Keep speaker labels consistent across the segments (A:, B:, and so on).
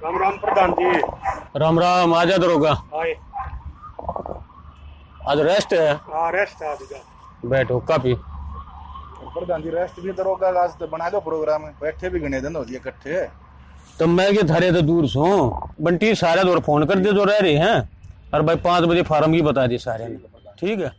A: राम राम प्रधान जी।
B: राम राम। आजा दरोगा,
A: आए।
B: आज रेस्ट है।
A: हाँ रेस्ट आज का।
B: बैठो काफी।
C: प्रधान जी रेस्ट भी दरोगा आज तो बना दो प्रोग्राम। बैठे भी घने दिन हो गए इकट्ठे।
B: तो मैं के थारे तो दूर सो बंटी सारे दौर फोन कर दे जो रह रहे हैं। और भाई 5 बजे फार्म ही बता दी सारे ने। ठीक है।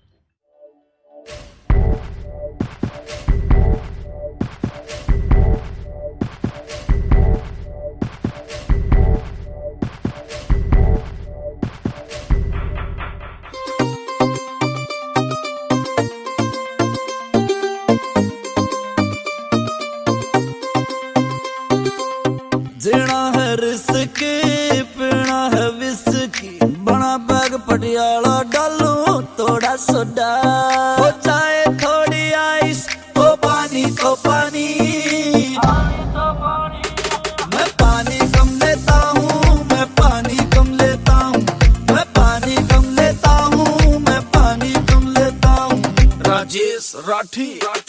D: जीना है रिस्की, पीना है विस्की, बना बैग पटियाला डालू थोड़ा सोडा, हो चाहे थोड़ी आइस, हो पानी तो पानी। मैं पानी कम लेता हूँ, मैं पानी कम लेता हूँ, मैं पानी कम लेता हूँ, मैं पानी कम लेता हूँ। राजेश राठी।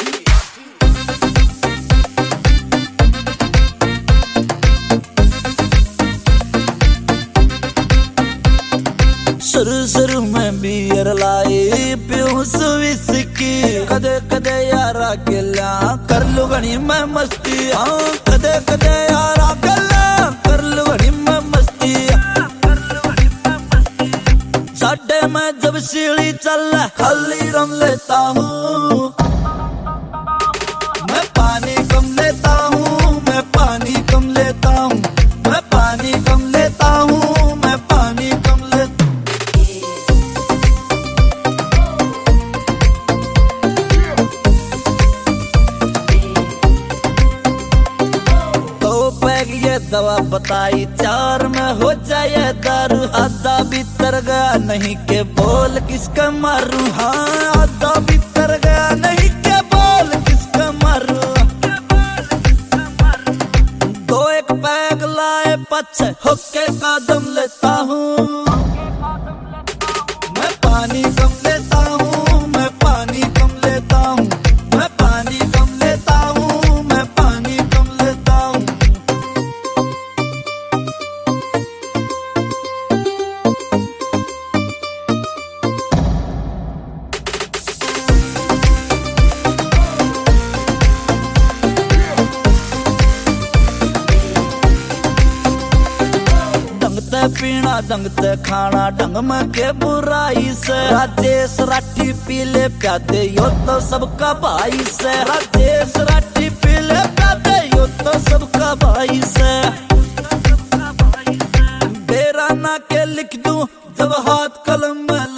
D: शुरू में बियर लाई पीऊं विस्की, कदे कदे यारा गिला कर लू घनी मैं मस्ती। हाँ कदे कदे यारा गिला कर लू घनी मैं मस्ती। साडे में जब सीढ़ी चल खाली रम लेता हूँ। मैं पानी कम लेता हूँ, मैं पानी कम लेता हूँ, मैं पानी कम लेता हूँ, मैं पानी कम लेता। ये दवा बताई 4 में हो जाए दारू, आधा भीतर गया नहीं के बोल किसका मारू। हाँ आधा भीतर गया नहीं के बोल किसका मारू। 2-1 पैग लाए पछे होके कदम लेता हूँ। मैं पानी कम लेता हूँ, मैं पानी कम लेता हूँ, मैं पानी कम लेता हूँ, मैं पानी कम लेता हूँ। पीना ढंग ते खाना ढंग में के बुराई से। राजेश राठी पीले प्यादे यो तो सबका भाई से। राजेश राठी पीले प्यादे यो तो सबका भाई से। बेराना के लिख दूं जब हाथ कलम में